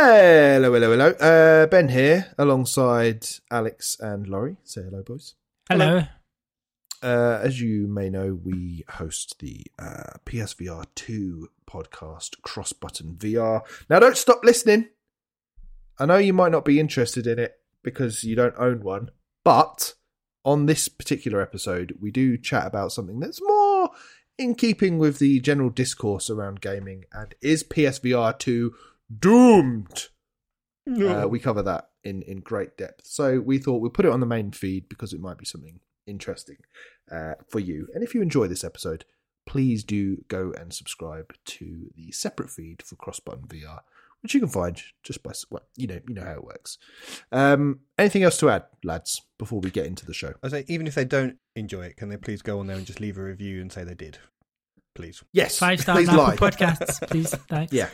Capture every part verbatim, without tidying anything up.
Hello, hello, hello. Uh, Ben here, alongside Alex and Laurie. Say hello, boys. Hello. Uh, as you may know, we host the uh, P S V R two podcast, Cross Button V R. Now, don't stop listening. I know you might not be interested in it because you don't own one, but on this particular episode, we do chat about something that's more in keeping with the general discourse around gaming, and is P S V R two doomed? No. Uh, we cover that in, in great depth. So we thought we'd put it on the main feed because it might be something interesting uh, for you. And if you enjoy this episode, please do go and subscribe to the separate feed for Cross Button V R, which you can find just by, well, you know, you know how it works. Um, anything else to add, lads, before we get into the show? I say, even if they don't enjoy it, can they please go on there and just leave a review and say they did? Please. Yes. Five stars please on lie. Apple Podcasts, please. Thanks. Yeah.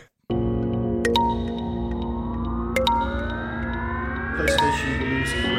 PlayStation believes in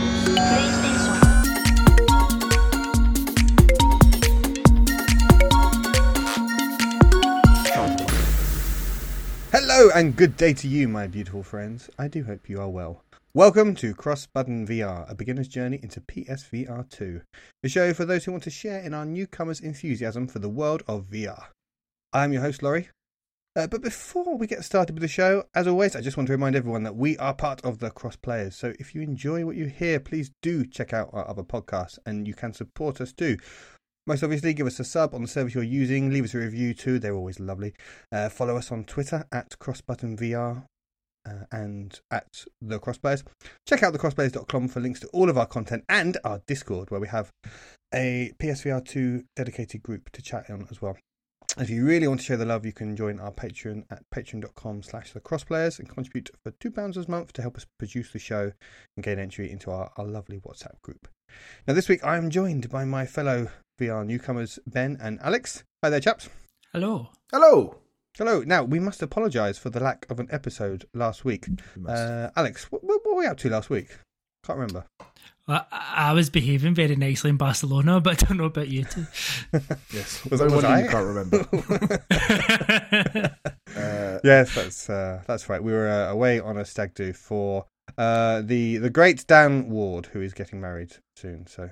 Hello and good day to you, my beautiful friends. I do hope you are well. Welcome to Cross Button V R, a beginner's journey into P S V R two, the show for those who want to share in our newcomers' enthusiasm for the world of V R. I am your host, Laurie. Uh, but before we get started with the show, as always, I just want to remind everyone that we are part of the Cross Players. So if you enjoy what you hear, please do check out our other podcasts, and you can support us too. Most obviously, give us a sub on the service you're using. Leave us a review too. They're always lovely. Uh, follow us on Twitter at CrossButtonVR uh, and at The Crossplayers. Check out the crossplayers dot com for links to all of our content and our Discord, where we have a P S V R two dedicated group to chat on as well. If you really want to show the love, you can join our Patreon at patreon.com slash the crossplayers and contribute for two pounds a month to help us produce the show and gain entry into our, our lovely WhatsApp group. Now, this week I am joined by my fellow V R newcomers, Ben and Alex. Hi there, chaps. Hello. Hello. Hello. Now, we must apologise for the lack of an episode last week. Uh, Alex, what, what were we up to last week? Can't remember. Well, I was behaving very nicely in Barcelona, but I don't know about you two. Yes. Was, no was wonder I? you can't remember. uh, yes, that's uh, that's right. We were uh, away on a stag do for uh, the the great Dan Ward, who is getting married soon. So,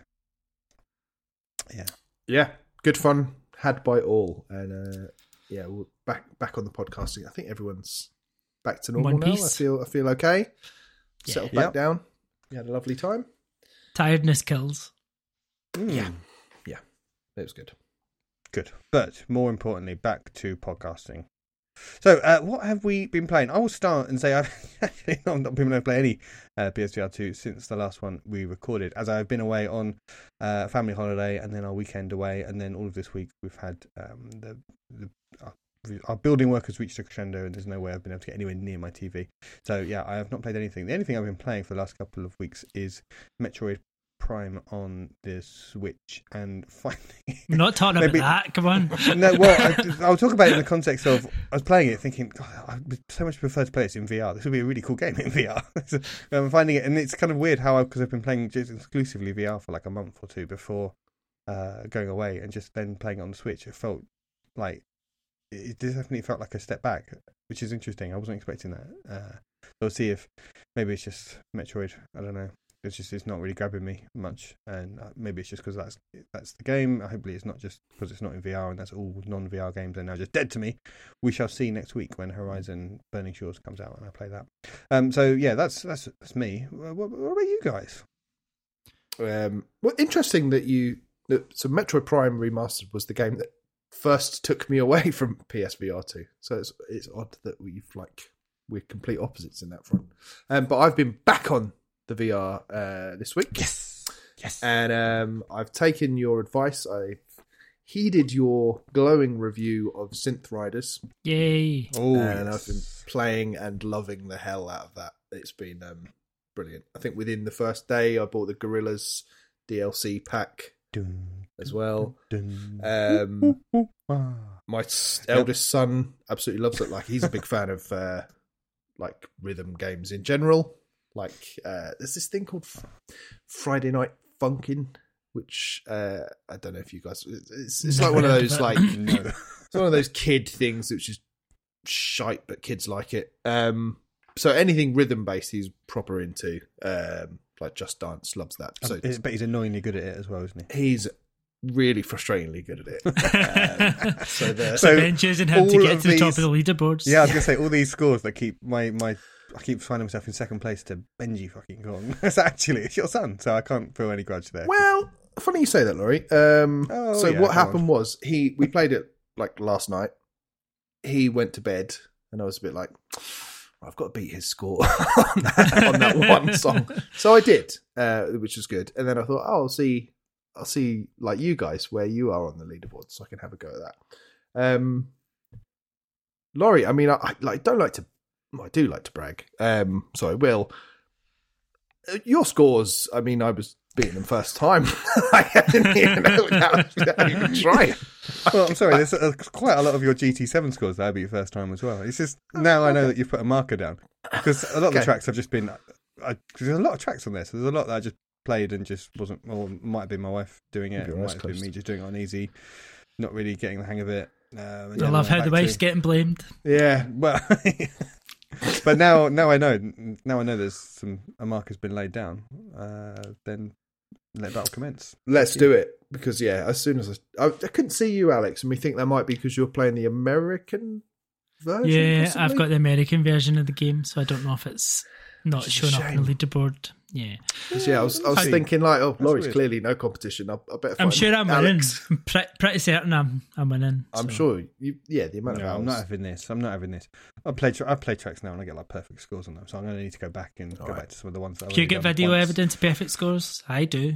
yeah, yeah, good fun had by all, and uh, yeah, we're back back on the podcasting. I think everyone's back to normal One now. piece. I feel I feel okay. Yeah. Settled back Yep. down. We had a lovely time. Tiredness kills. Mm. Yeah, yeah, it was good. Good. But more importantly, back to podcasting. So, uh, what have we been playing? I will start and say I've actually not been able to play any uh, P S V R two since the last one we recorded, as I've been away on uh, family holiday and then our weekend away, and then all of this week we've had um, the, the our, our building work has reached a crescendo, and there's no way I've been able to get anywhere near my T V. So, yeah, I have not played anything. The only thing I've been playing for the last couple of weeks is Metroid Prime on the Switch, and finally We're not talking Maybe- about that, come on. no, well, I, I'll talk about it in the context of I was playing it thinking, God, I would so much prefer to play this in V R. This would be a really cool game in V R. So, I'm finding it, and it's kind of weird how, because I've been playing just exclusively V R for like a month or two before uh, going away, and just then playing it on the Switch, it felt like, it definitely felt like a step back, which is interesting. I wasn't expecting that. Uh, so we'll see if maybe it's just Metroid, I don't know. It's just it's not really grabbing me much, and maybe it's just because that's that's the game. Hopefully, it's not just because it's not in V R, and that's all non-V R games are now just dead to me. We shall see next week when Horizon Burning Shores comes out, and I play that. Um, so yeah, that's that's that's me. What, what about you guys? Um, well, interesting that you. That, so, Metroid Prime Remastered was the game that first took me away from P S V R two. So it's it's odd that we've like we're complete opposites in that front. Um, but I've been back on the V R uh, this week. Yes, yes. And um, I've taken your advice. I've heeded your glowing review of Synth Riders. Yay. Oh, and yes. I've been playing and loving the hell out of that. It's been um, brilliant. I think within the first day, I bought the Gorillas D L C pack Dun, as well. dun, Um, ah. my s- eldest son absolutely loves it. Like, he's a big fan of uh, like rhythm games in general. Like, uh, there's this thing called F- Friday Night Funkin', which uh, I don't know if you guys. It's, it's like one of those like No. it's one of those kid things which is shite, but kids like it. Um, so anything rhythm based, he's proper into. Um, like Just Dance, loves that. So I bet he's annoyingly good at it as well, isn't he? he's really frustratingly good at it. um, so the, So Ben choosing him to all get of to the top these- of the leaderboards. Yeah, I was gonna say all these scores that keep my my. I keep finding myself in second place to Benji fucking Kong. It's actually it's your son, so I can't feel any grudge there. well, funny you say that, Laurie. Um, Oh, so yeah, what go happened on. was he we played it like last night. He went to bed, and I was a bit like, I've got to beat his score on, that, on that one song. So I did, uh, which was good. And then I thought, oh, I'll see, I'll see like you guys where you are on the leaderboard, so I can have a go at that. Um, Laurie, I mean, I, I like don't like to, well, I do like to brag. Um, so I will. Uh, Your scores, I mean, I was beating them first time. I didn't even know without, without even trying. Well, I'm sorry, there's uh, quite a lot of your G T seven scores that I beat first time as well. It's just now I know that you've put a marker down because a lot of the Okay. tracks have just been. I, cause there's a lot of tracks on there, so there's a lot that I just played and just wasn't. Or might have been my wife doing it, Maybe or your might eyes have been closed. me just doing it on easy, not really getting the hang of it. Um, and I then love went how the back wife's to- getting blamed. Yeah, Well, but now, now I know. Now I know there's some a marker's been laid down. Uh, then let battle commence. let's do it because yeah, as soon as I, I, I couldn't see you, Alex, and we think that might be because you're playing the American version. Yeah, possibly? I've got the American version of the game, so I don't know if it's not Which is a showing up on the shame. leaderboard. Yeah, 'Cause, yeah, I was, I was How- thinking like, oh, Laurie's weird. clearly no competition. I, I better. I'm find sure I'm Alex. winning. I'm pre- pretty certain I'm I'm winning. I'm so. sure. You, yeah, the amount No, of hours. I'm not having this. I'm not having this. I play. Tra- I play tracks now, and I get like perfect scores on them. So I'm going to need to go back and All go right. back to some of the ones that I've Do you already get done video once. evidence of perfect scores? I do.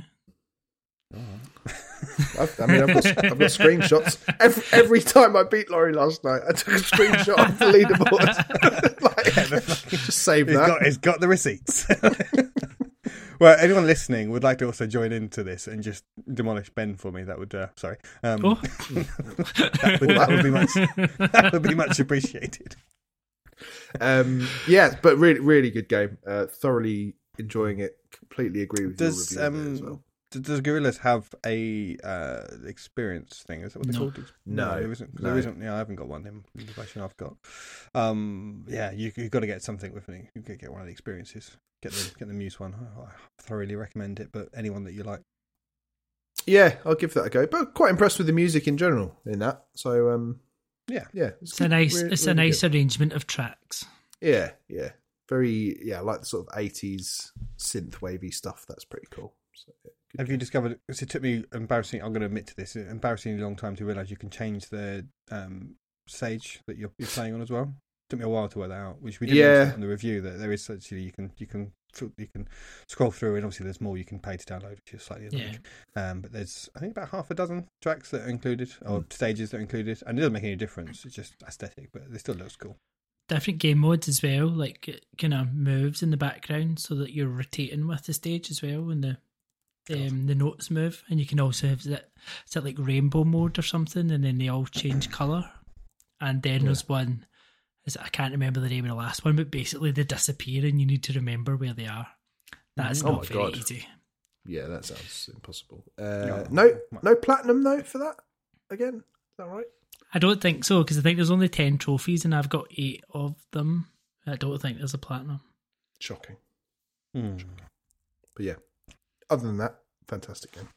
I've, I mean, I've got, I've got screenshots. Every, every time I beat Laurie last night, I took a screenshot of the leaderboard. like, just save He's that. got, he's got the receipts. Well, anyone listening would like to also join into this and just demolish Ben for me. That would, uh, sorry, um, Oh. that, would, that would be much. That would be much appreciated. Um, yeah, but really, really good game. Uh, thoroughly enjoying it. Completely agree with Does your review of it as um well. d- does Gorillas have a uh, experience thing? Is that what they're No. called? No, there isn't. 'cause no. There isn't. Yeah, I haven't got one in the version I've got. Um, yeah, you you've got to get something with me. You could get one of the experiences. Get the get the Muse one. I, I thoroughly recommend it. But anyone that you like. Yeah, I'll give that a go. But quite impressed with the music in general in that. So um, Yeah. yeah, It's a nice, Re- it's a really nice good. arrangement of tracks. Yeah, yeah, very. Yeah, I like the sort of eighties synth wavy stuff. That's pretty cool. So, yeah, good Have game. you discovered? Because it took me embarrassing. I'm going to admit to this. An embarrassingly long time to realise you can change the um, stage that you're, you're playing on as well. Took me a while to work that out, which we did Yeah. mention on the review that there is actually you can you can you can scroll through and obviously there's more you can pay to download, which is slightly annoying. Um, but there's I think about half a dozen tracks that are included or Mm. stages that are included, and it doesn't make any difference. It's just aesthetic, but it still looks cool. Different game modes as well, like it kind of moves in the background so that you're rotating with the stage as well when the um, the notes move, and you can also have that is that like rainbow mode or something, and then they all change colour. And then there's one, is I can't remember the name of the last one, but basically they disappear and you need to remember where they are. That's Oh not my very God. easy. Yeah, that sounds impossible. Uh, No. no, no platinum though for that. Again, is that right? I don't think so, because I think there's only ten trophies and I've got eight of them. I don't think there's a platinum. Shocking. Hmm. But yeah, other than that, fantastic game.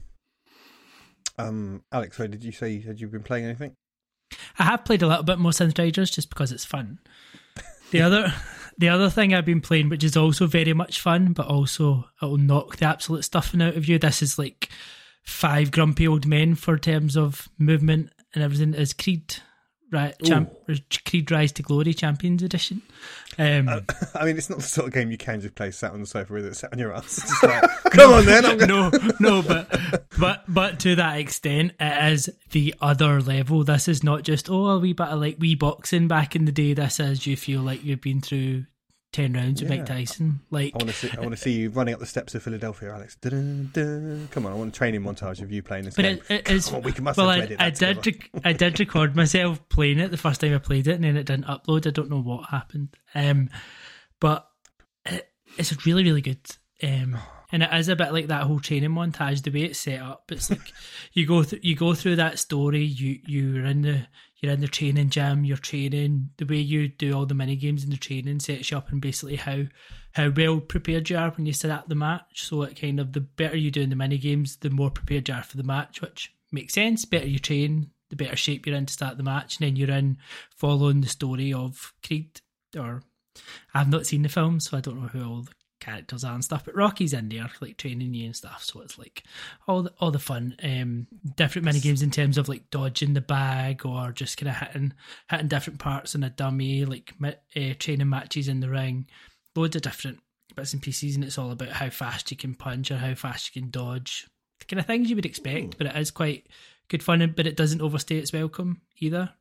Um, Alex, so did you say had you been playing anything? I have played a little bit more Synth Riders just because it's fun. The other the other thing I've been playing, which is also very much fun, but also it'll knock the absolute stuffing out of you. This is like five grumpy old men for terms of movement and everything, is Creed, right? Champ, Creed Rise to Glory Champions Edition. Um, Uh, I mean, it's not the sort of game you can just play sat on the sofa with it sat on your ass. It's just like, come on then, I'm gonna... no, no, but but but to that extent, it is the other level. This is not just oh a wee bit of like wee boxing back in the day. This is you feel like you've been through ten rounds with Yeah. Mike Tyson. Like I want to see. I want to see you running up the steps of Philadelphia, Alex. Da-da-da. Come on, I want a training montage of you playing this but game. it, it is. Come on, we can must Well, have I, edited I that did. together. Rec- I did record myself playing it the first time I played it, and then it didn't upload. I don't know what happened. Um, but it, it's really, really good. Um, and it is a bit like that whole training montage. The way it's set up, it's like you go th- you go through that story. You you're in the you're in the training gym. You're training. The way you do all the mini games in the training sets you up, and basically how how well prepared you are when you start the match. So it kind of the better you do in the mini games, the more prepared you are for the match, which makes sense. Better you train, the better shape you're in to start the match, and then you're in following the story of Creed. Or I've not seen the film, so I don't know who all the characters are and stuff, but Rocky's in there like training you and stuff, so it's like all the all the fun um different mini games in terms of like dodging the bag or just kind of hitting hitting different parts in a dummy, like uh, training matches in the ring, loads of different bits and pieces, and it's all about how fast you can punch or how fast you can dodge, the kind of things you would expect. But it is quite good fun, but it doesn't overstay its welcome either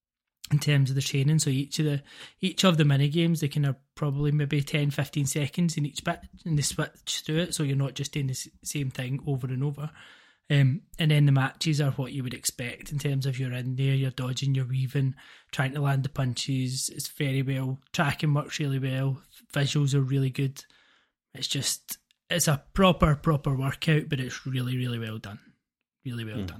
in terms of the training. So each of the each of the mini games, they can have probably maybe ten, fifteen seconds in each bit, and they switch through it, so you're not just doing the same thing over and over. Um, and then the matches are what you would expect in terms of you're in there, you're dodging, you're weaving, trying to land the punches. It's very well, tracking works really well, visuals are really good. It's just, it's a proper, proper workout, but it's really, really well done. Really well mm. done.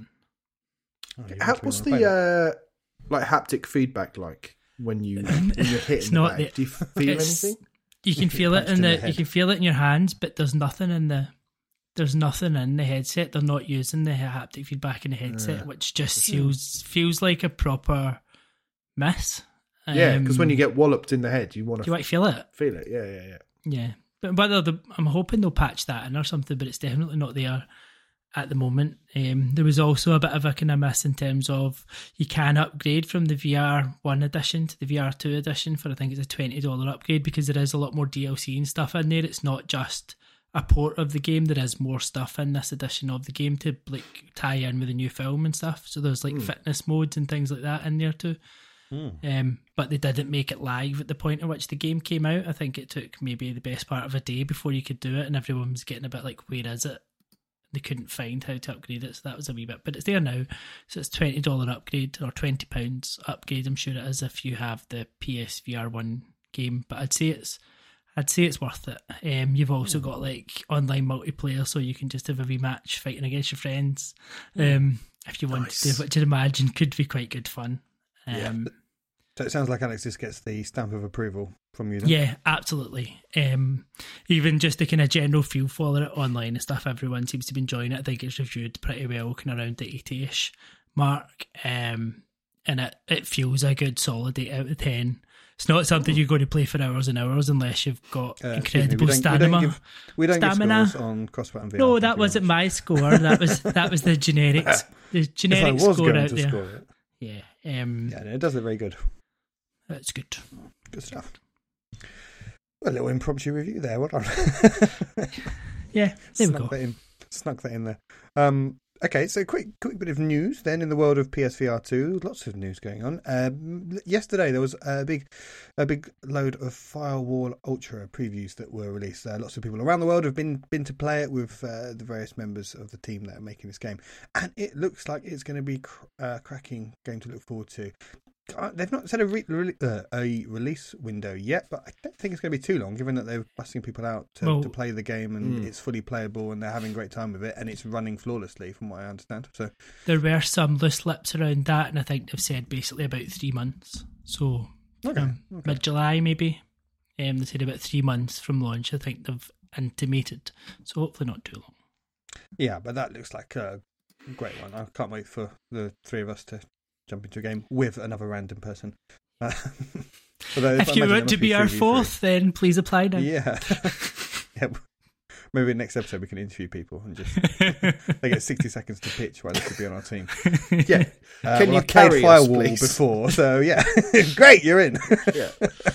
Oh, How, what's the uh, like haptic feedback like when you when you're hitting it's the not bag? the, Do you feel anything? You can feel it in the, the you can feel it in your hands, but there's nothing in the there's nothing in the headset. They're not using the haptic feedback in the headset, yeah. which just feels feels like a proper miss. Yeah, because um, when you get walloped in the head, you want to you might feel it. Feel it, yeah, yeah, yeah. Yeah, but but the, I'm hoping they'll patch that in or something, but it's definitely not there at the moment. Um, there was also a bit of a kind of miss in terms of you can upgrade from the V R one edition to the V R two edition for I think it's a twenty dollars upgrade, because there is a lot more D L C and stuff in there. It's not just a port of the game. There is more stuff in this edition of the game to like tie in with the new film and stuff. So there's like mm. fitness modes and things like that in there too. Mm. Um, but they didn't make it live at the point at which the game came out. I think it took maybe the best part of a day before you could do it, and everyone was getting a bit like, where is it? They couldn't find how to upgrade it, so that was a wee bit. But it's there now, so it's twenty dollars upgrade, or twenty pounds upgrade, I'm sure it is, if you have the P S V R one game. But I'd say it's I'd say it's worth it. Um, you've also got like online multiplayer, so you can just have a wee match fighting against your friends, um, if you want nice. to, which I'd imagine could be quite good fun. Um, yeah. So it sounds like Alex just gets the stamp of approval from you then? Yeah, absolutely. Um, even just the kind of general feel for it online and stuff, everyone seems to be enjoying it. I think it's reviewed pretty well, kind of around the eighty-ish mark. Um, and it, it feels a good solid eight out of ten. It's not something you're going to play for hours and hours unless you've got uh, incredible we stamina. We don't give, we don't stamina. give scores on Crossbutton V R. No, that wasn't my score. That was that was the generic, the generic if I was score going out to there. Score it. Yeah, um, yeah, no, it does look very good. That's good. Good stuff. A little impromptu review there. Well done. Yeah, there Snuck we go. That in, snuck that in there. Um, okay, so quick, quick bit of news then in the world of P S V R two. Lots of news going on. Um, yesterday there was a big, a big load of Firewall Ultra previews that were released. Uh, lots of people around the world have been been to play it with uh, the various members of the team that are making this game, and it looks like it's going to be cr- uh, cracking game to look forward to. Uh, they've not set a, re- re- uh, a release window yet, but I don't think it's going to be too long, given that they're busting people out to, well, to play the game, and mm. it's fully playable, and they're having a great time with it, and it's running flawlessly, from what I understand. So there were some loose lips around that, and I think they've said basically about three months. So okay, um, okay. mid-July maybe. Um, they said about three months from launch, I think they've intimated. So hopefully not too long. Yeah, but that looks like a great one. I can't wait for the three of us to jump into a game with another random person. Uh, if you want to be, be our fourth, then please apply now. Yeah. Yeah. Maybe next episode we can interview people and just they get sixty seconds to pitch why they should be on our team. Yeah. Uh, can well, you I've carry played Firewall us, before, so yeah. Great, you're in. Yeah.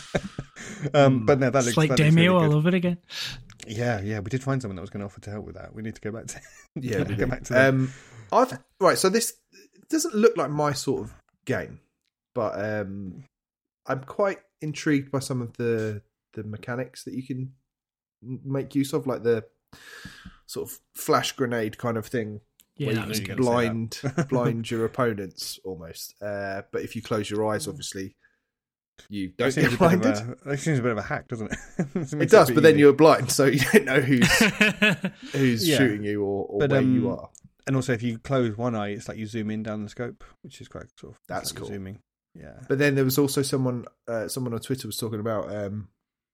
um, but no, that looks it's like that Demio looks really all good. over again. Yeah, yeah. We did find someone that was going to offer to help with that. We need to go back to yeah, we go back to that. Um, I've right. So this doesn't look like my sort of game, but um, I'm quite intrigued by some of the the mechanics that you can make use of, like the sort of flash grenade kind of thing, yeah, where that you was can good. blind blind your opponents almost. Uh, but if you close your eyes, obviously you That don't seems, get a bit blinded. of a, that seems a bit of a hack, doesn't it? It, It does, but then you're blind, so you don't know who's who's Yeah. shooting you or, or But, where um, you are. And also, if you close one eye, it's like you zoom in down the scope, which is quite sort of That's like cool. zooming. Yeah. But then there was also someone uh, someone on Twitter was talking about um,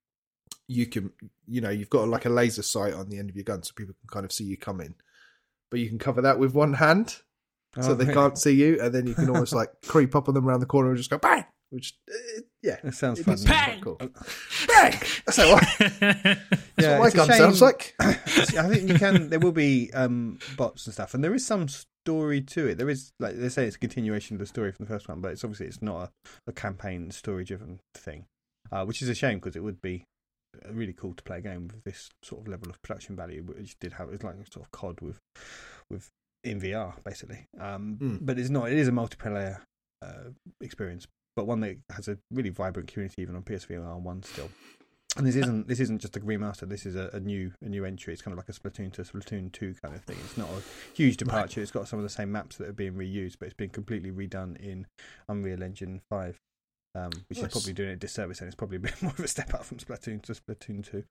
you can, you know, you've got like a laser sight on the end of your gun so people can kind of see you coming, but you can cover that with one hand so Oh, they really? can't see you, and then you can almost like creep up on them around the corner and just go bang, which uh, yeah, It sounds it fun. is quite Bang! cool. Bang! That's how I, that's Yeah, what my it's a gun shame- sounds like. I think you can. There will be um, bots and stuff, and there is some story to it. There is, like they say, it's a continuation of the story from the first one, but it's obviously it's not a, a campaign story-driven thing, uh, which is a shame because it would be really cool to play a game with this sort of level of production value, which did have it's like a sort of C O D with with in V R basically. Um, Mm. But it's not. It is a multiplayer uh, experience, but one that has a really vibrant community even on P S V R one still. And this isn't this isn't just a remaster. This is a, a new a new entry. It's kind of like a Splatoon to Splatoon two kind of thing. It's not a huge departure. It's got some of the same maps that are being reused, but it's been completely redone in Unreal Engine five, um, which Nice. is probably doing it a disservice, and it's probably a bit more of a step up from Splatoon to Splatoon two.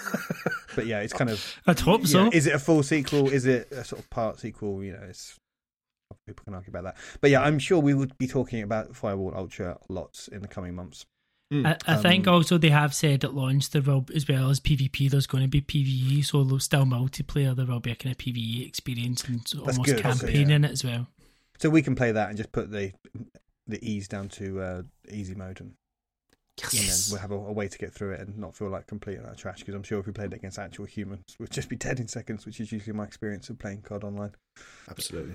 But yeah, it's kind of. I'd hope so. Yeah, is it a full sequel? Is it a sort of part sequel? You know, it's people can argue about that. But yeah, I'm sure we would be talking about Firewall Ultra lots in the coming months. I, I think Um, also they have said at launch there will, as well as PvP, there's going to be PvE, so there's still multiplayer. There will be a kind of PvE experience and so That's almost good, also, campaign yeah. in it as well. So we can play that and just put the the ease down to uh, easy mode, and, and then we'll have a, a way to get through it and not feel like complete and utter trash. Because I'm sure if we played it against actual humans, we'd just be dead in seconds, which is usually my experience of playing C O D online. Absolutely.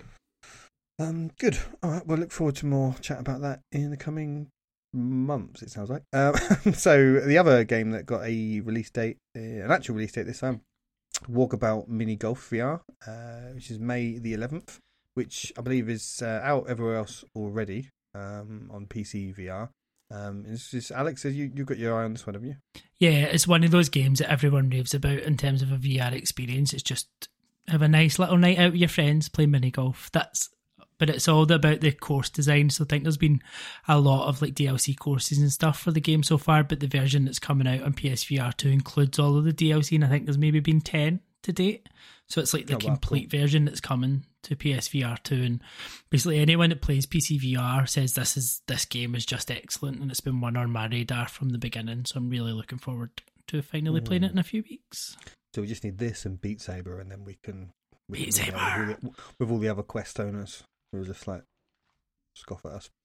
Um, good. All right. We'll look forward to more chat about that in the coming months. It sounds like. Um, so the other game that got a release date, uh, an actual release date this time, Walkabout Mini Golf V R, uh, which is May the eleventh, which I believe is uh, out everywhere else already um, on P C V R. Um, it's just, Alex, you you've got your eye on this one, haven't you? Yeah, it's one of those games that everyone raves about in terms of a V R experience. It's just have a nice little night out with your friends, play mini golf. That's, but it's all about the course design. So I think there's been a lot of like D L C courses and stuff for the game so far, but the version that's coming out on P S V R two includes all of the D L C, and I think there's maybe been ten to date. So it's like the Oh, wow, complete version that's coming to P S V R two, and basically anyone that plays P C V R says this is this game is just excellent, and it's been one on my radar from the beginning. So I'm really looking forward to finally playing it in a few weeks. So we just need this and Beat Saber, and then we can we Beat can move on Saber. with all, the, with all the other Quest owners who are just like scoff at us.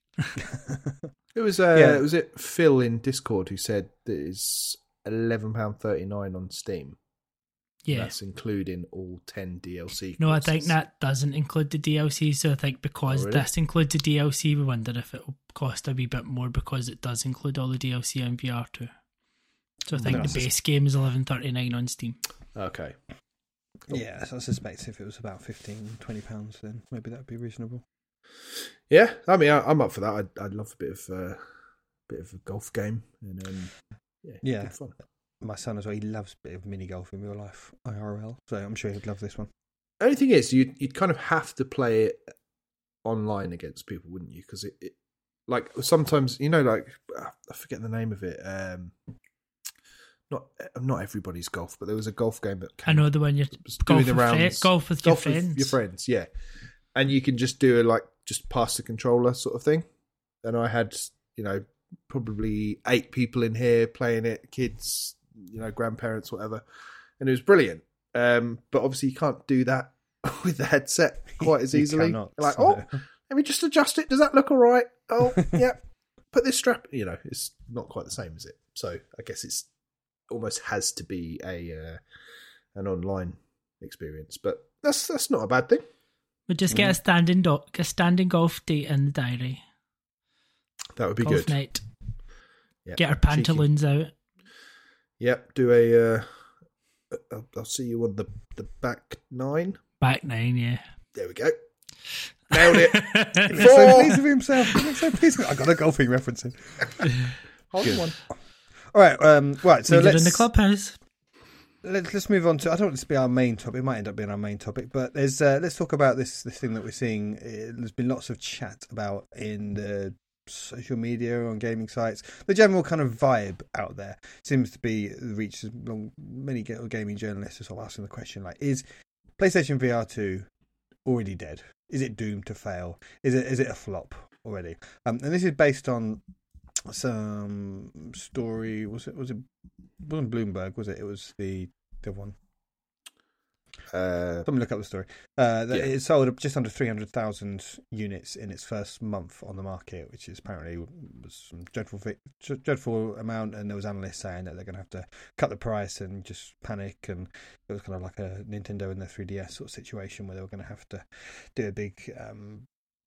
It was uh, Yeah. was it Phil in Discord who said that it's eleven pound thirty nine on Steam. Yeah. That's including all ten D L C. No, I think courses. that doesn't include the D L C. So I think because Oh, really? this includes the D L C, we wonder if it will cost a wee bit more because it does include all the D L C on V R too. So I think Nice. the base game is eleven thirty nine on Steam. Okay. Yeah, so I suspect if it was about fifteen, twenty pounds, then maybe that would be reasonable. Yeah, I mean, I, I'm up for that. I'd, I'd love a bit of uh, bit of a golf game, and um, yeah, Yeah. good fun. My son as well, he loves a bit of mini golf in real life, I R L, so I'm sure he'd love this one. Only thing is, you'd you'd kind of have to play it online against people, wouldn't you? Because it, it, like sometimes, you know, like I forget the name of it. Um, not not everybody's golf, but there was a golf game that I know the one you're was golf doing with, the fri- rounds. golf with golf your with friends. your friends, yeah. And you can just do a like just pass the controller sort of thing. And I had, you know, probably eight people in here playing it, kids, you know, grandparents, whatever, and it was brilliant. Um, but obviously, you can't do that with the headset quite as You easily. cannot, You're like, so- oh, let me just adjust it. Does that look all right? Oh, yeah. Put this strap. You know, it's not quite the same, is it? So I guess it's almost has to be a uh, an online experience, but that's that's not a bad thing. We just get a standing do- a standing golf date in the diary. That would be Golf good. night. Yeah. Get our Cheeky. pantaloons out. Yep. Do a. Uh, I'll, I'll see you on the the back nine. Back nine, yeah. There we go. Nailed it. He looks so pleased with himself. He looks so pleased with I got a golfing reference in. Hold Good. on. All right, um, right. So So let's in the clubhouse. let's let's move on to. I don't want this to be our main topic. It might end up being our main topic, but there's uh, let's talk about this this thing that we're seeing. Uh, there's been lots of chat about in the social media, on gaming sites, the general kind of vibe out there seems to be reached many gaming journalists are sort of asking the question, like, is PlayStation V R two already dead? Is it doomed to fail? Is it is it a flop already? Um, and this is based on some story. Was it was it wasn't Bloomberg? Was it? It was the the one. Uh, Let me look up the story. Uh, that yeah. It sold just under three hundred thousand units in its first month on the market, which is apparently was some dreadful, dreadful amount. And there was analysts saying that they're going to have to cut the price and just panic. And it was kind of like a Nintendo and the three D S sort of situation where they were going to have to do a big um,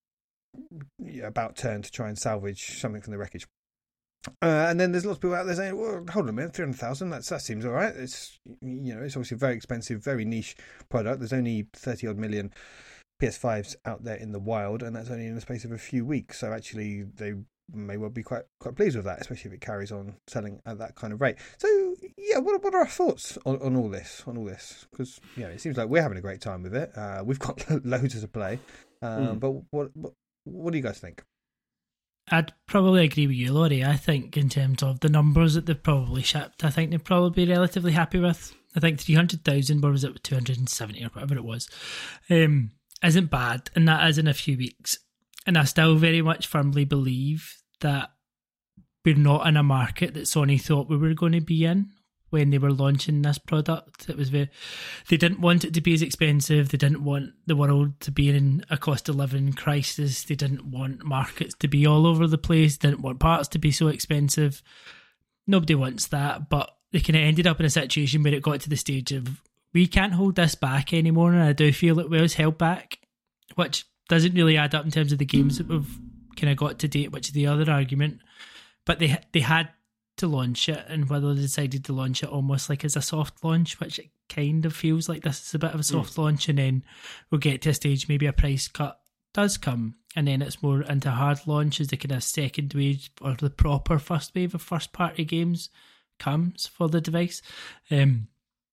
about turn to try and salvage something from the wreckage. Uh, and then there's lots of people out there saying, well, hold on a minute, three hundred thousand, that's, that seems all right. It's, you know, it's obviously a very expensive, very niche product. There's only thirty odd million P S fives out there in the wild, and that's only in the space of a few weeks. So actually, they may well be quite quite pleased with that, especially if it carries on selling at that kind of rate. So, yeah, what, what are our thoughts on, on all this? On all this, because you know, it seems like we're having a great time with it. Uh, we've got loads to play, um, mm. but what, what what do you guys think? I'd probably agree with you, Laurie. I think in terms of the numbers that they've probably shipped, I think they'd probably be relatively happy with. I think three hundred thousand, or was it two hundred seventy or whatever it was, um, isn't bad, and that is in a few weeks. And I still very much firmly believe that we're not in a market that Sony thought we were going to be in when they were launching this product. It was very, they didn't want it to be as expensive. They didn't want the world to be in a cost of living crisis. They didn't want markets to be all over the place. They didn't want parts to be so expensive. Nobody wants that, but they kind of ended up in a situation where it got to the stage of, we can't hold this back anymore, and I do feel it was held back, which doesn't really add up in terms of the games that we've kind of got to date, which is the other argument. But they they had to launch it, and whether they decided to launch it almost like as a soft launch, which it kind of feels like this is a bit of a soft mm. launch, and then we'll get to a stage maybe a price cut does come, and then it's more into hard launch as the kind of second wave or the proper first wave of first party games comes for the device. Um,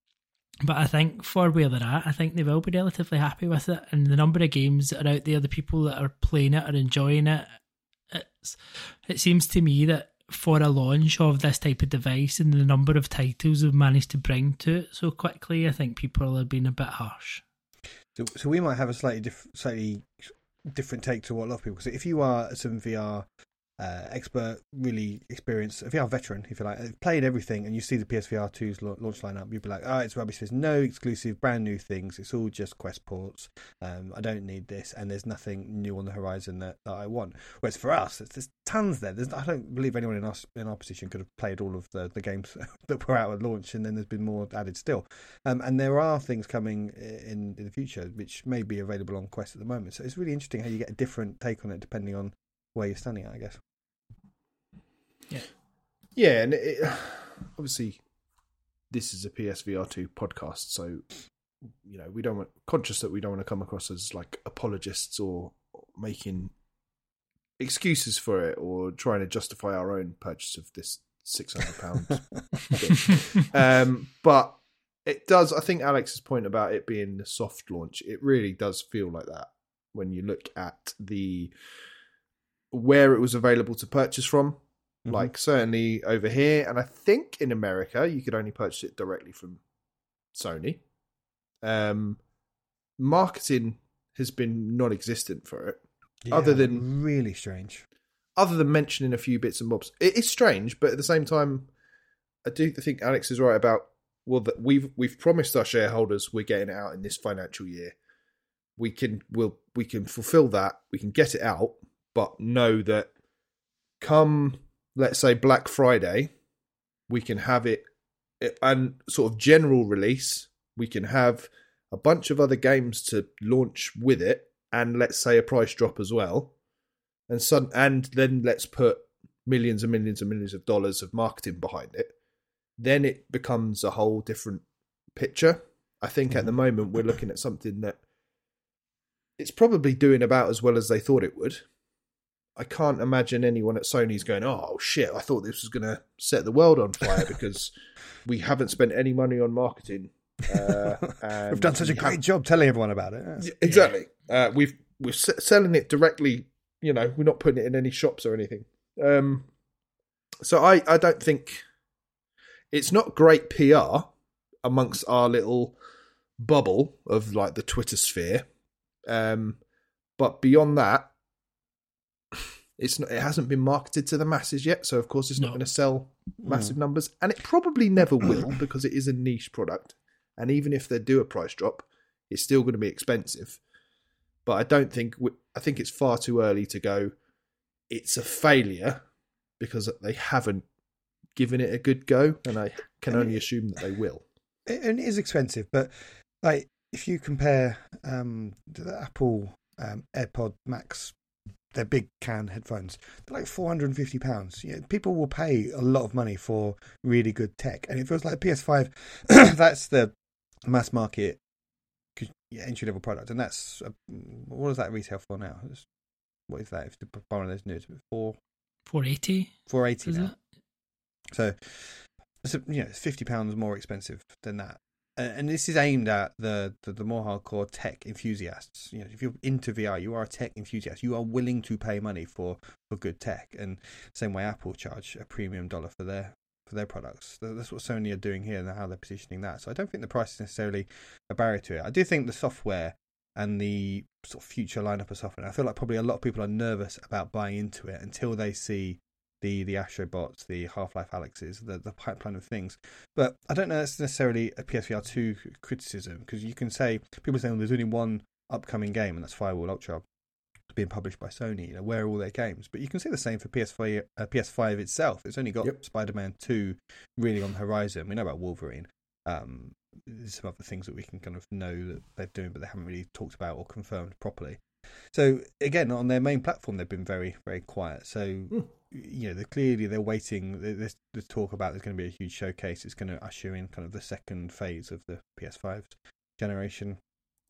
but I think for where they're at, I think they will be relatively happy with it, and the number of games that are out there, the people that are playing it are enjoying it. It's, it seems to me that for a launch of this type of device and the number of titles we've managed to bring to it so quickly, I think people have been a bit harsh. So, so we might have a slightly, diff- slightly different take to what a lot of people say. If you are some V R uh, expert, really experienced, a V R veteran, if you like, played everything, and you see the P S V R two's launch lineup, you'd be like, oh, it's rubbish. There's no exclusive, brand new things. It's all just Quest ports. Um, I don't need this, and there's nothing new on the horizon that, that I want. Whereas for us, there's tons there. There's, I don't believe anyone in our, in our position could have played all of the, the games that were out at launch, and then there's been more added still. Um, and there are things coming in, in the future which may be available on Quest at the moment. So it's really interesting how you get a different take on it depending on where you're standing at, I guess. Yeah, yeah, and it, obviously this is a P S V R two podcast, so you know we don't want conscious that we don't want to come across as like apologists or making excuses for it or trying to justify our own purchase of this six hundred pounds. um, but it does. I think Alex's point about it being a soft launch, it really does feel like that when you look at the where it was available to purchase from. Mm-hmm. Like certainly over here, and I think in America you could only purchase it directly from Sony. Um, marketing has been non-existent for it, yeah, other than really strange. Other than mentioning a few bits and bobs, it is strange. But at the same time, I do think Alex is right about well that we've we've promised our shareholders we're getting it out in this financial year. We can we'll we can fulfill that. We can get it out, but know that come. Let's say Black Friday, we can have it, and sort of general release, we can have a bunch of other games to launch with it, and let's say a price drop as well. And some, and then let's put millions and millions and millions of dollars of marketing behind it. Then it becomes a whole different picture. I think at the moment we're looking at something that it's probably doing about as well as they thought it would. I can't imagine anyone at Sony's going, oh, shit, I thought this was going to set the world on fire because we haven't spent any money on marketing. Uh, and we've done such a great have... job telling everyone about it. Yeah. Exactly. Uh, we've, we're s- selling it directly you know, we're not putting it in any shops or anything. Um, so I, I don't think it's not great P R amongst our little bubble of like the Twitter sphere. Um, but beyond that, it's not, it hasn't been marketed to the masses yet. So of course it's not No. going to sell massive mm. numbers, and it probably never will because it is a niche product. And even if they do a price drop, it's still going to be expensive. But I don't think, I think it's far too early to go, it's a failure, because they haven't given it a good go, and I can only assume that they will. And it is expensive, but like if you compare um, the Apple um, AirPod Max, their big can headphones, they're like four hundred fifty pounds. You know, people will pay a lot of money for really good tech, and it feels like P S five, that's the mass market yeah, entry level product, and that's uh, what does that retail for now? What is that? If you buy one of those new, four four eighty, four eighty now. It? So, so you know, it's fifty pounds more expensive than that, and, and this is aimed at the, the the more hardcore tech enthusiasts. You know, if you're into V R, you are a tech enthusiast. You are willing to pay money for, for good tech, and same way Apple charge a premium dollar for their. for their products. That's what Sony are doing here and how they're positioning that. So I don't think the price is necessarily a barrier to it. I do think the software and the sort of future lineup of software, I feel like probably a lot of people are nervous about buying into it until they see the the Astrobots, the Half-Life Alyxes, the, the pipeline of things. But I don't know that's necessarily a P S V R two criticism, because you can say, people say, well, there's only one upcoming game, and that's Firewall Ultra, being published by Sony. You know, where are all their games? But you can say the same for P S five, uh, P S five itself. It's only got yep. Spider-Man two really on the horizon. We know about Wolverine. Um, there's some other things that we can kind of know that they're doing, but they haven't really talked about or confirmed properly. So again, on their main platform, they've been very, very quiet. So mm. you know, they're clearly they're waiting. There's the talk about there's going to be a huge showcase. It's going to usher in kind of the second phase of the P S five generation.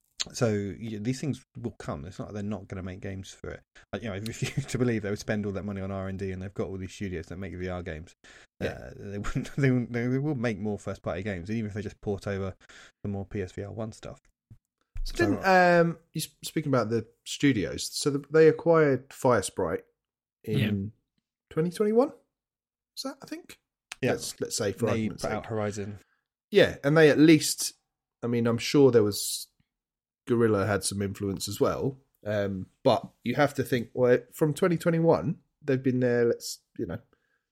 So yeah, these things will come. It's not they're not going to make games for it. Like, you know, if you to believe they would spend all that money on R and D, and they've got all these studios that make V R games, yeah. uh, they wouldn't. They, wouldn't, they will make more first party games, even if they just port over the more P S V R one stuff. So didn't um, you speaking about the studios? So the, they acquired Firesprite in yeah. twenty twenty-one. Is that I think? Yeah. Let's, let's say for they put out Horizon. Yeah, and they at least. I mean, I'm sure there was. Guerrilla had some influence as well, um, but you have to think. Well, from twenty twenty-one, they've been there. Let's you know,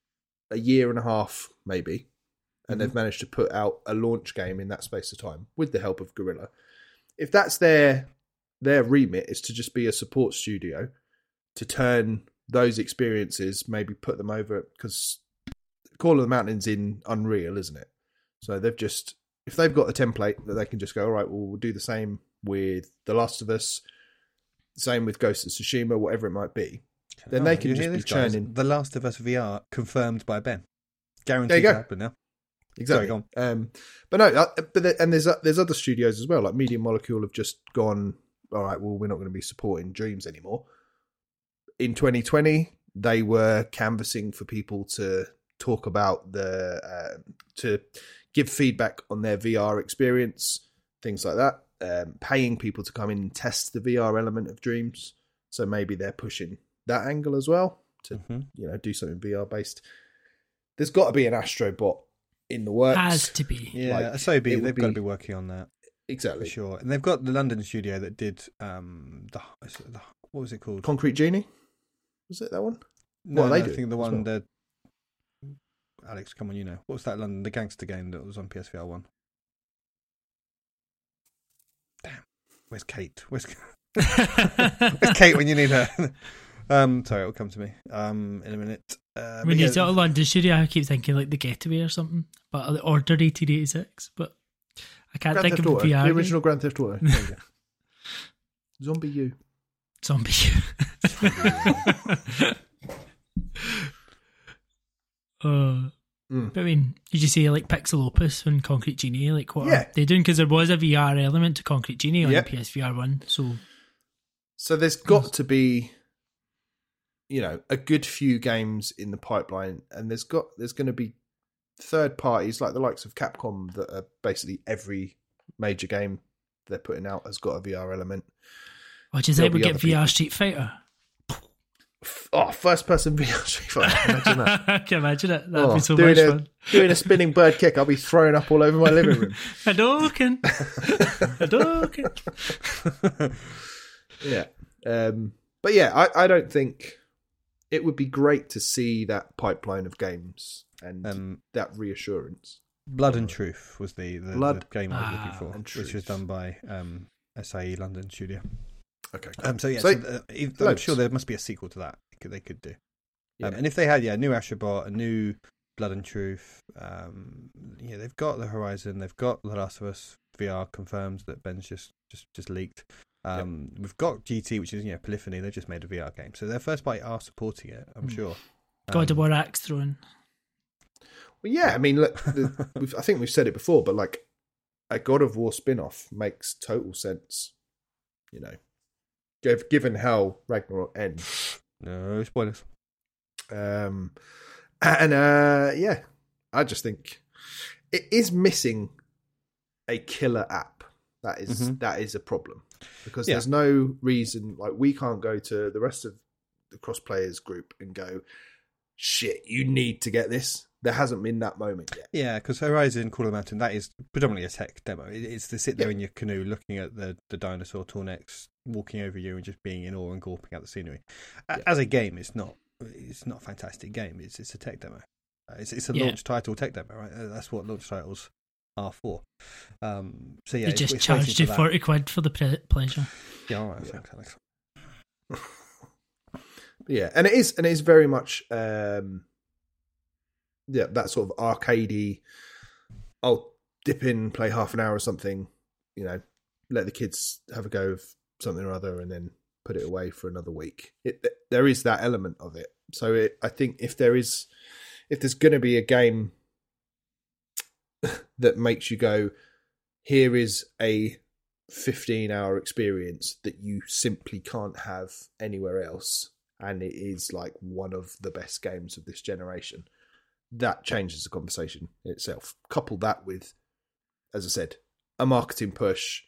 a year and a half maybe, and mm-hmm. they've managed to put out a launch game in that space of time with the help of Guerrilla. If that's their their remit, is to just be a support studio to turn those experiences, maybe put them over, because Call of the Mountain's in Unreal, isn't it? So they've just if they've got a template that they can just go, all right, well, we'll do the same with The Last of Us, same with Ghost of Tsushima, whatever it might be, then oh, they can just be churning. Guys? The Last of Us V R confirmed by Ben. Guaranteed to happen now. Exactly. Sorry, um, but no, uh, but the, and there's uh, there's other studios as well, like Media Molecule have just gone, all right, well, we're not going to be supporting Dreams anymore. In twenty twenty, they were canvassing for people to talk about the, uh, to give feedback on their V R experience, things like that. Um, paying people to come in and test the V R element of Dreams, so maybe they're pushing that angle as well to mm-hmm. you know do something V R based. There's got to be an Astrobot in the works. Has to be, yeah. Like, Asobi, they've be, got to be working on that exactly for sure. And they've got the London studio that did um the, the what was it called? Concrete Genie. Was it that one? No, what no, are they I doing think the one well? that Alex, come on, you know what was that London the gangster game that was on P S V R one? Damn. Where's Kate? Where's, Where's Kate when you need her? um, sorry, it'll come to me um, in a minute. Uh, when you yeah, talk London studio, I keep thinking like The Getaway or something, but Order eighteen eighty-six. But I can't Grand think Theft of Auto, the V R. The original Grand Theft Auto. There you go. Zombie U. Zombie U. uh, Mm. But I mean, did you say like Pixel Opus and Concrete Genie? Like, what yeah. are they doing? Because there was a V R element to Concrete Genie on yep. the P S V R one. So, so there's got to be, you know, a good few games in the pipeline, and there's got there's going to be third parties like the likes of Capcom that are basically every major game they're putting out has got a V R element. Oh, do you think we'll get V R people. Street Fighter? Oh, first person V R Street Fighter. Imagine that. I can imagine it. That'd Oh, be so doing, much a, fun. doing a spinning bird kick, I'll be throwing up all over my living room. Hadouken. Hadouken. Yeah. Um, but yeah, I, I don't think it would be great to see that pipeline of games and Um, that reassurance. Blood and Truth was the, the, Blood the game I was Ah, looking for, and which Truth. was done by um, S I E London Studio. Okay. Um, so yeah, So, so, uh, if- I'm loads. sure there must be a sequel to that. They could, they could do. Yeah. Um, and if they had, yeah, a new Astrobot, a new Blood and Truth, um, yeah, they've got the Horizon, they've got The Last of Us V R confirmed that Ben's just just just leaked. Um, We've got G T, which is you know Polyphony. They just made a V R game, so their first party are supporting it. I'm Mm. sure. God of Um, War axe throwing. Well, yeah, I mean, look, the, we've, I think we've said it before, but like a God of War spin-off makes total sense. You know, giv- given how Ragnarok ends. No spoilers. Um, and uh, yeah, I just think it is missing a killer app. That is Mhm. that is a problem because Yeah. there's no reason like we can't go to the rest of the cross players group and go, shit, you need to get this. There hasn't been that moment yet. Yeah, because Horizon Call of the Mountain, that is predominantly a tech demo. It- It's to sit there Yeah. in your canoe looking at the, the dinosaur Tornex walking over you and just being in awe and gawping at the scenery. A- Yeah. As a game, it's not it's not a fantastic game. It's it's a tech demo. Uh, It's it's a Yeah. launch title tech demo, right? Uh, That's what launch titles are for. Um, so yeah, They it's- just it's waiting charged for you that. forty quid for the pre- pleasure. Yeah, all right, Yeah. thanks, Alex. Yeah, and it is, and it is very much, um, yeah, that sort of arcadey. I'll dip in, play half an hour or something, you know, let the kids have a go of something or other, and then put it away for another week. It, there is that element of it. So it, I think if there is, if there's going to be a game that makes you go, here is a fifteen hour experience that you simply can't have anywhere else, and it is like one of the best games of this generation, that changes the conversation itself. Couple that with, as I said, a marketing push,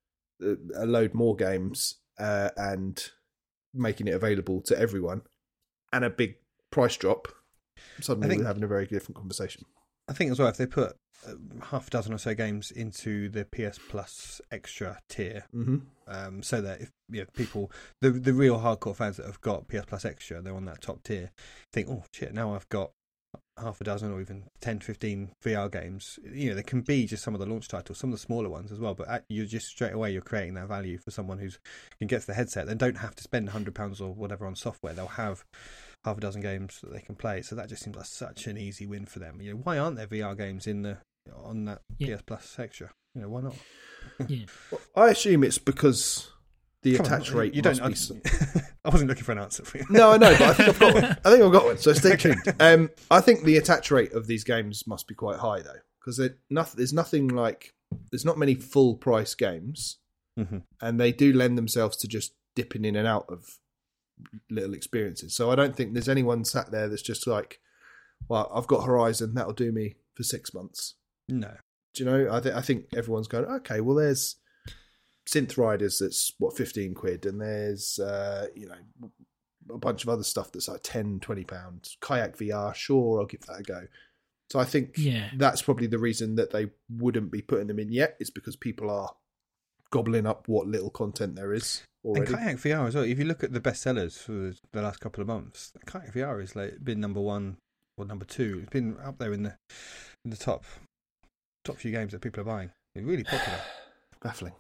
a load more games, uh, and making it available to everyone, and a big price drop, suddenly I think- we're having a very different conversation. I think as well, if they put uh, half a dozen or so games into the P S Plus Extra tier, Mm-hmm. um, so that if you know, people, the the real hardcore fans that have got P S Plus Extra, they're on that top tier, think, oh shit, now I've got half a dozen or even ten, fifteen V R games. You know, they can be just some of the launch titles, some of the smaller ones as well, but at, you just straight away you're creating that value for someone who's can get to the headset. They don't have to spend one hundred pounds or whatever on software. They'll have half a dozen games that they can play. So that just seems like such an easy win for them. You know, why aren't there V R games in the on that Yeah. P S Plus Extra? You know, why not? Yeah. Well, I assume it's because the Come on, attach rate You must don't. be. s- I, I wasn't looking for an answer for you. No, I know, but I think I've got one. I think I've got one. So stay tuned. Um, I think the attach rate of these games must be quite high though, because nothing, there's nothing like there's not many full price games, Mhm. and they do lend themselves to just dipping in and out of little experiences. So I don't think there's anyone sat there that's just like, well, I've got Horizon, that'll do me for six months. No. Do you know? I, th- I think everyone's going, okay, well, there's Synth Riders that's what, fifteen quid, and there's, uh, you know, a bunch of other stuff that's like ten, twenty pounds. Kayak V R, sure, I'll give that a go. So I think Yeah. that's probably the reason that they wouldn't be putting them in yet, is because people are gobbling up what little content there is already. And Kayak V R as well. If you look at the bestsellers for the last couple of months, Kayak V R has like been number one or number two. It's been up there in the in the top top few games that people are buying. It's really popular. Baffling.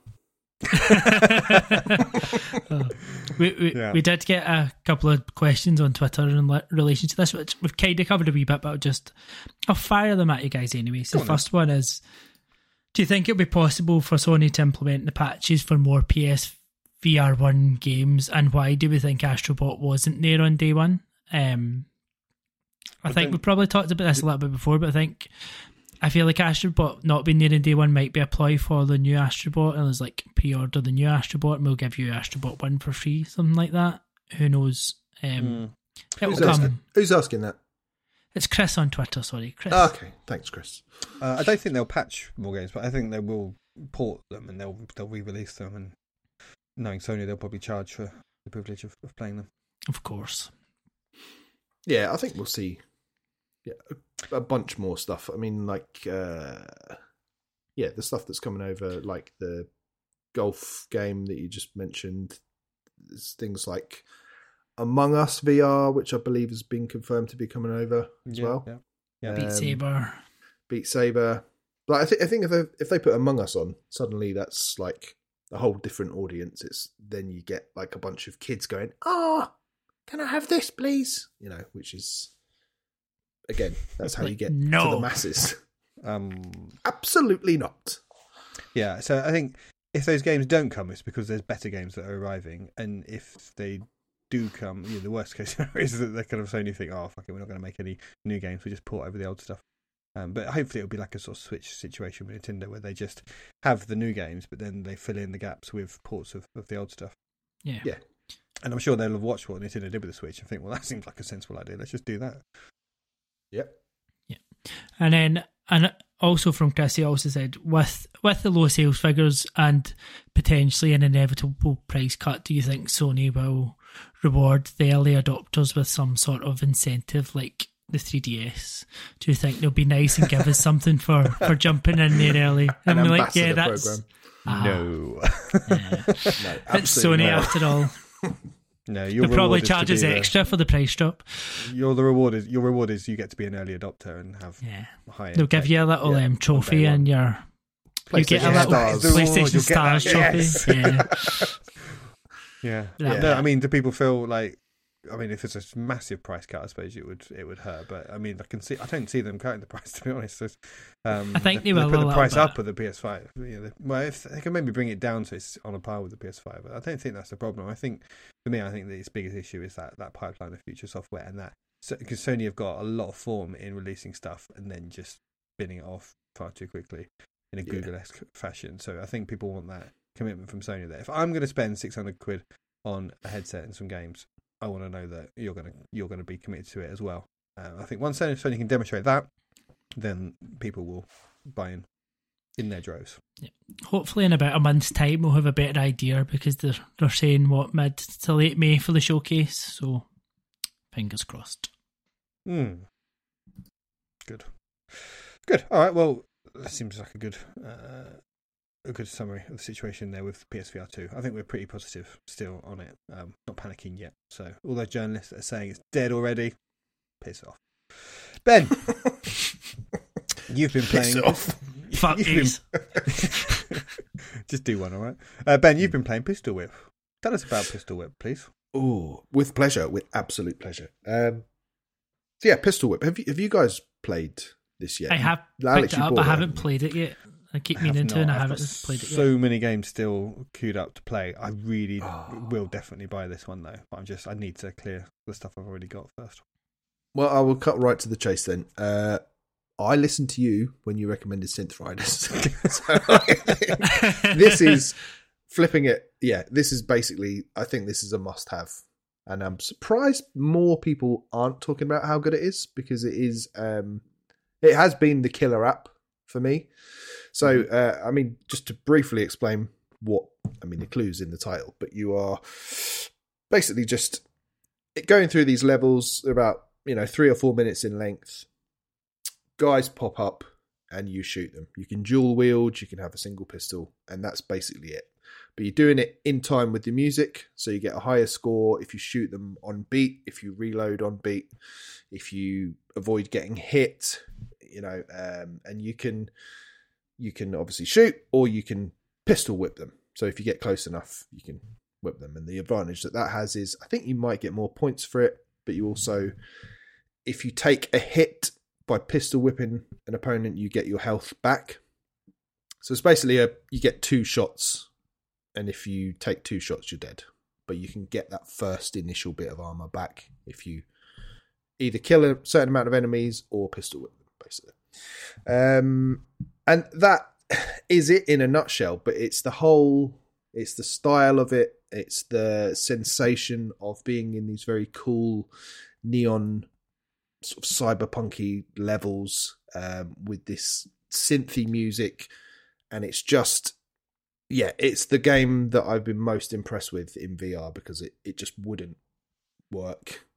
Oh. we we, Yeah. we did get a couple of questions on Twitter in le- relation to this, which we've kind of covered a wee bit, but I'll just I'll fire them at you guys anyway. So Go the on first one is: do you think it would be possible for Sony to implement the patches for more P S V R one games, and why do we think Astrobot wasn't there on day one? Um, I, I think think- we probably talked about this a little bit before, but I think. I feel like Astrobot not being there in day one might be a ploy for the new Astrobot, and it's like pre-order the new Astrobot and we'll give you Astrobot one for free, something like that. Who knows? Um, Mm. It will Who's come. asking, who's asking that? It's Chris on Twitter. Sorry, Chris. Ah, okay, thanks, Chris. Uh, I don't think they'll patch more games, but I think they will port them and they'll they'll re-release them. And knowing Sony, they'll probably charge for the privilege of, of playing them. Of course. Yeah, I think we'll see. Yeah, a, a bunch more stuff. I mean, like, uh, yeah, the stuff that's coming over, like the golf game that you just mentioned. There's things like Among Us V R, which I believe has been confirmed to be coming over as Yeah, well. yeah. Yeah. Beat Um, Saber. Beat Saber. Like I, th- I think if they, if they put Among Us on, suddenly that's like a whole different audience. It's then you get like a bunch of kids going, "Ah, oh, can I have this, please?" You know, which is again, that's how Like, you get no. to the masses. Um, Absolutely not. yeah, so I think if those games don't come, it's because there's better games that are arriving, and if they do come, you know, the worst case scenario is that they kind of Sony think, oh, fuck it, we're not going to make any new games, we just port over the old stuff. Um, but hopefully it'll be like a sort of Switch situation with Nintendo where they just have the new games, but then they fill in the gaps with ports of, of the old stuff. Yeah. Yeah. And I'm sure they'll have watched what Nintendo did with the Switch and think, well, that seems like a sensible idea. Let's just do that. Yep. And then, and also from Chris, he also said, with with the low sales figures and potentially an inevitable price cut, do you think Sony will reward the early adopters with some sort of incentive like the three D S? Do you think they'll be nice and give us something for, for jumping in there early? An And we're like, yeah, ambassador that's... program. Ah, No. yeah. No, It's absolutely Sony not. after all. No, your They'll probably reward is to charge us be the- extra for the price drop. Your the reward is your reward is you get to be an early adopter and have Yeah. high. They'll give you a little Yeah, um, trophy on day one. and your... You get a PlayStation little Stars. The reward, PlayStation you'll get that, Stars trophy. yes. Yeah. Yeah. Yeah. No, I mean, do people feel like? I mean, if it's a massive price cut, I suppose it would it would hurt. But I mean, I can see. I don't see them cutting the price. To be honest, There's, um, I think they they will put a the little price bit. up with the P S five. You know, they, well, if they can maybe bring it down so it's on a par with the P S five. But I don't think that's the problem. I think for me, I think the biggest issue is that that pipeline of future software and that because Sony have got a lot of form in releasing stuff and then just spinning it off far too quickly in a Yeah. Google-esque fashion. So I think people want that commitment from Sony. That if I'm going to spend six hundred quid on a headset and some games, I want to know that you're going to you're going to be committed to it as well. Uh, I think once Sony, Sony can demonstrate that, then people will buy in in their droves. Hopefully in about a month's time we'll have a better idea because they're, they're saying, what, mid to late May for the showcase. So, fingers crossed. Mm. Good, good. All right. Well, that seems like a good uh, a good summary of the situation there with P S V R two. I think we're pretty positive still on it. Um, not panicking yet. So all those journalists that are saying it's dead already, piss off. Ben, you've been Piss playing. off. Fuck You've yous. been- Just do one, all right. Uh, Ben, you've been playing Pistol Whip. Tell us about Pistol Whip, please. Oh, with pleasure, with absolute pleasure. Um, so yeah, Pistol Whip. Have you have you guys played this yet? I have Alex, picked it you up, bought I it, haven't haven't you? played it yet. I keep I meaning have to and I not. I've haven't got played it so yet. many games still queued up to play. I really Oh. will definitely buy this one though. But I'm just I need to clear the stuff I've already got first. Well, I will cut right to the chase then. Uh, I listened to you when you recommended Synth Riders. So, this is flipping it. Yeah, this is basically, I think this is a must have. And I'm surprised more people aren't talking about how good it is because it is, um, it has been the killer app for me. So, uh, I mean, just to briefly explain what, I mean, the clue's in the title, but you are basically just going through these levels, about, you know, three or four minutes in length. Guys pop up and you shoot them. You can dual wield, you can have a single pistol, and that's basically it. But you're doing it in time with the music, so you get a higher score if you shoot them on beat, if you reload on beat, if you avoid getting hit, you know, um, and you can you can obviously shoot or you can pistol whip them. So if you get close enough, you can whip them. And the advantage that that has is I think you might get more points for it, but you also, if you take a hit by pistol whipping an opponent, you get your health back. So it's basically a you get two shots, and if you take two shots, you're dead. But you can get that first initial bit of armor back if you either kill a certain amount of enemies or pistol whip them, basically. Um, and that is it in a nutshell. But it's the whole, it's the style of it, it's the sensation of being in these very cool neon sort of cyberpunky levels um, with this synthy music, and it's just, yeah, it's the game that I've been most impressed with in V R because it, it just wouldn't work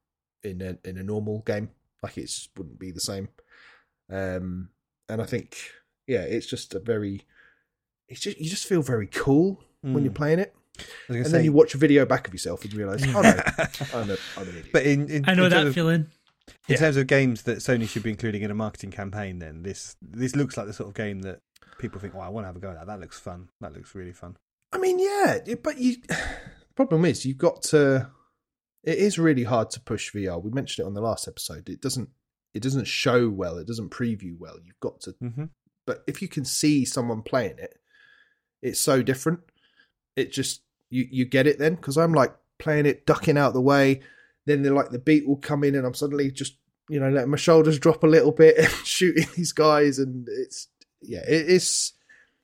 in a in a normal game. Like it just wouldn't be the same. Um, and I think, yeah, it's just a very, it's just you just feel very cool Mm. when you're playing it. And And say, then you watch a video back of yourself and you realise, oh no, I'm, a, I'm an idiot. but in, in, I know in that terms of, feeling. in Yeah. terms of games that Sony should be including in a marketing campaign, then this this looks like the sort of game that people think, oh, I want to have a go at that. That looks fun. That looks really fun. I mean, yeah, it- but you. Problem is, you've got to. It is really hard to push V R. We mentioned it on the last episode. It doesn't. It doesn't show well. It doesn't preview well. You've got to. Mm-hmm. But if you can see someone playing it, it's so different. It just you you get it then, because I'm like playing it, ducking out the way. Then they're like the beat will come in, and I'm suddenly just you know letting my shoulders drop a little bit and shooting these guys, and it's yeah, it is.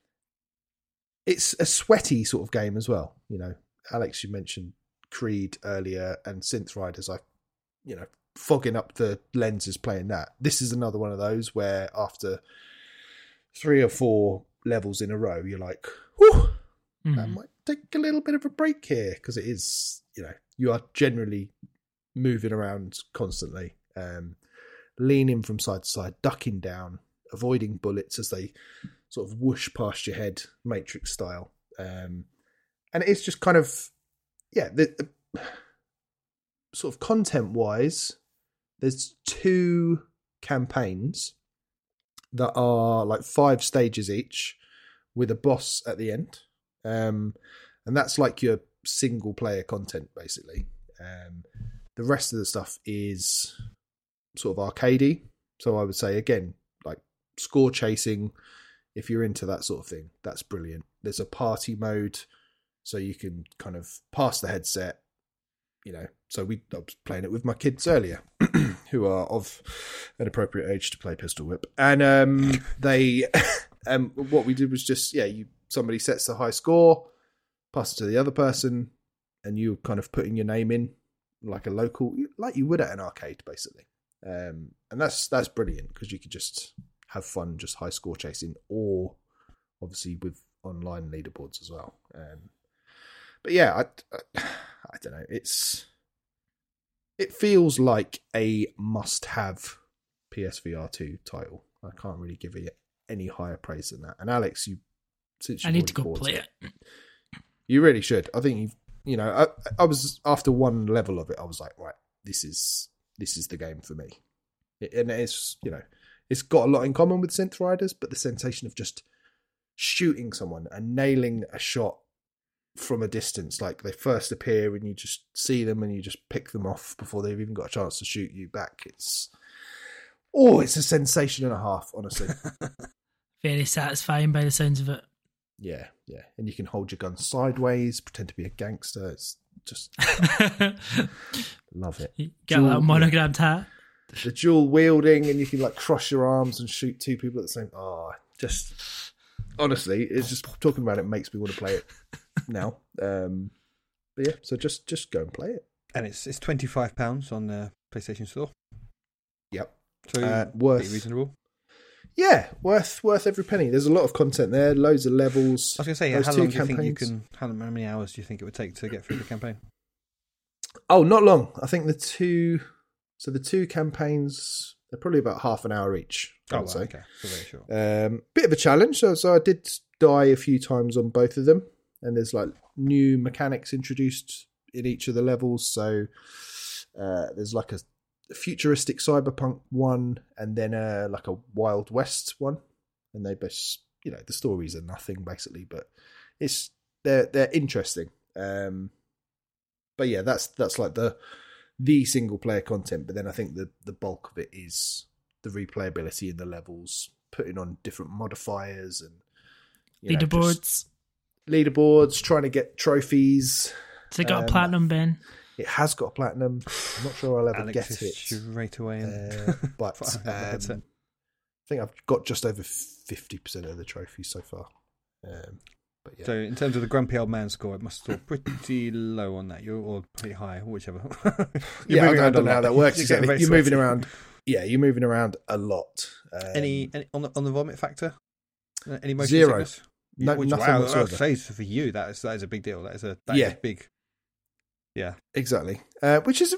It's a sweaty sort of game as well. You know, Alex, you mentioned Creed earlier and Synth Riders. I, you know, fogging up the lenses playing that. This is another one of those where after three or four levels in a row, you're like, whew, I Mhm. might take a little bit of a break here, because it is, you know, you are generally moving around constantly, um, leaning from side to side, ducking down, avoiding bullets as they sort of whoosh past your head, Matrix style. Um, and it's just kind of, yeah, the, the sort of content wise, there's two campaigns that are like five stages each with a boss at the end. Um, and that's like your single player content, basically. Um, the rest of the stuff is sort of arcadey. So I would say, again, like score chasing, if you're into that sort of thing, that's brilliant. There's a party mode, so you can kind of pass the headset, you know. So we I was playing it with my kids earlier, who are of an appropriate age to play Pistol Whip. And um, they, um, what we did was just, yeah, you somebody sets the high score, pass it to the other person, and you're kind of putting your name in like a local, like you would at an arcade, basically. Um, and that's that's brilliant, because you could just have fun just high score chasing, or obviously with online leaderboards as well. Um, but yeah, I, I, I don't know. It's it feels like a must-have P S V R two title. I can't really give it any higher praise than that. And Alex, you since I you've need to already go bought play it. you really should. I think you've, you know, I, I was after one level of it, I was like, right, this is this is the game for me. It, and it's, you know, it's got a lot in common with Synth Riders, but the sensation of just shooting someone and nailing a shot from a distance, like they first appear and you just see them and you just pick them off before they've even got a chance to shoot you back. It's oh, it's a sensation and a half, honestly. Very satisfying by the sounds of it. Yeah, yeah. And you can hold your gun sideways, pretend to be a gangster. It's just love it. Get Dual- that monogrammed hat. The dual wielding, and you can like cross your arms and shoot two people at the same. Oh, just honestly, it's just talking about it makes me want to play it now. Um, but yeah, so just just go and play it. And it's it's twenty-five pounds on the PlayStation Store. Yep, So Uh, pretty worth reasonable. yeah, worth worth every penny. There's a lot of content there, loads of levels. I was going to say, Those how two long do you think you campaigns. can? How many hours do you think it would take to get through the campaign? Oh, not long. I think the two, so the two campaigns, they're probably about half an hour each. I Oh, would wow, say. okay, so very short. Um, bit of a challenge. So, so I did die a few times on both of them, and there's like new mechanics introduced in each of the levels. So uh, there's like a futuristic cyberpunk one, and then a like a Wild West one, and they both, you know, the stories are nothing basically, but it's they're they're interesting. Um, but yeah, that's that's like the the single player content. But then I think the the bulk of it is the replayability in the levels, putting on different modifiers and you know, Leaderboards. just leaderboards, trying to get trophies. Has it got um, a platinum, Ben? It has got a platinum. I'm not sure I'll ever Alex get is it. straight away. In. Uh, but Fine, that's um, it. I think I've got just over fifty percent of the trophies so far. Um, but yeah. So in terms of the grumpy old man score, it must score pretty low on that. You're or pretty high, whichever. You're yeah, I moving don't, I around don't a know how lot. that works You're getting exactly. very You're moving sweaty. around. Yeah, you're moving around a lot. Um, Any, any on the on the vomit factor? Uh, Any motion Zero. sickness? No- Which, nothing wow, whatsoever. I'd say for you that is that is a big deal. That is a that is Yeah. a big. Yeah, exactly, uh, which is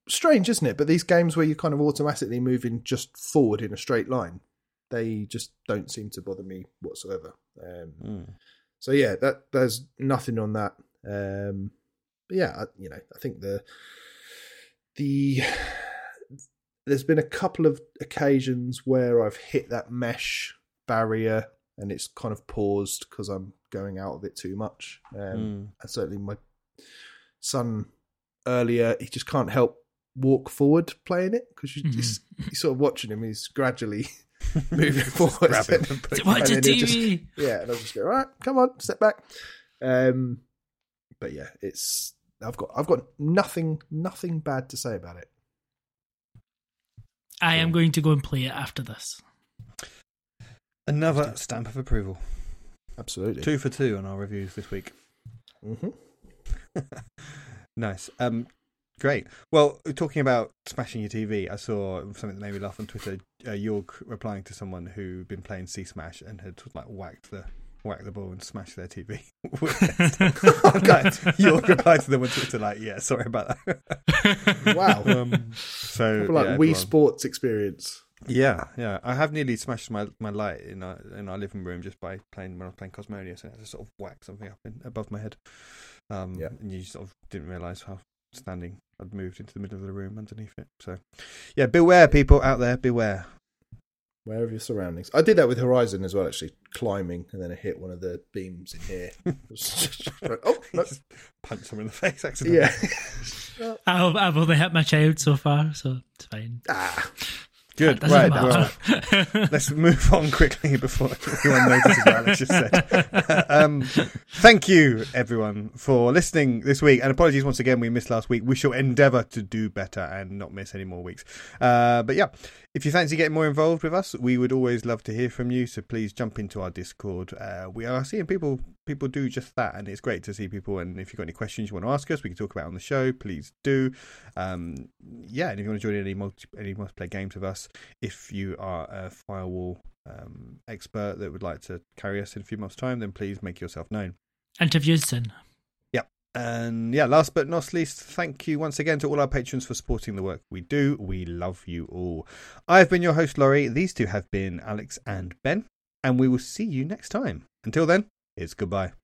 strange, isn't it? But these games where you're kind of automatically moving just forward in a straight line, they just don't seem to bother me whatsoever. Um, Mm. So yeah, that there's nothing on that. Um, but yeah, I, you know, I think the the there's been a couple of occasions where I've hit that mesh barrier and it's kind of paused because I'm going out of it too much. Um, Mm. And certainly my son earlier, he just can't help walk forward playing it because you, Mm-hmm. you're sort of watching him. He's gradually moving forward. Grabbing. and putting- Watch and the then he'll T just- V. yeah, and I'll just go, all right, come on, step back. Um, but yeah, it's I've got I've got nothing nothing bad to say about it. I am going to go and play it after this. Another stamp of approval. Absolutely. Two for two on our reviews this week. Mm-hmm. Nice. Um, great. Well, talking about smashing your T V, I saw something that made me laugh on Twitter. Uh, York replying to someone who'd been playing C Smash and had like whacked the whacked the ball and smashed their T V. Like, York replied to them on Twitter like, "Yeah, sorry about that." Wow. Um, so Proper like yeah, Wii everyone- Sports experience. Yeah, yeah. I have nearly smashed my, my light in our in our living room just by playing when I was playing Cosmonius, and I had to sort of whack something up in, above my head. Um, Yeah. And you sort of didn't realise how standing I'd moved into the middle of the room underneath it. So, yeah, beware, people out there, beware. Where of your surroundings. I did that with Horizon as well, actually, climbing, and then I hit one of the beams in here. Oh, no. Just punch someone in the face accidentally. Yeah. I've, I've only hit my child so far, so it's fine. Ah. Good. That doesn't Right. Well, matter. let's move on quickly before everyone notices what Alex just said. um, thank you, everyone, for listening this week. And apologies once again, we missed last week. We shall endeavour to do better and not miss any more weeks. Uh, but yeah, if you fancy getting more involved with us, we would always love to hear from you. So please jump into our Discord. Uh, we are seeing people people do just that, and it's great to see people. And if you've got any questions you want to ask us, we can talk about it on the show. Please do. Um, yeah, and if you want to join any multi any multiplayer games with us, if you are a firewall um, expert that would like to carry us in a few months' time, then please make yourself known. Interviews soon. Yep. And yeah, last but not least, thank you once again to all our patrons for supporting the work we do. We love you all. I've been your host, Laurie. These two have been Alex and Ben, and we will see you next time. Until then, it's goodbye.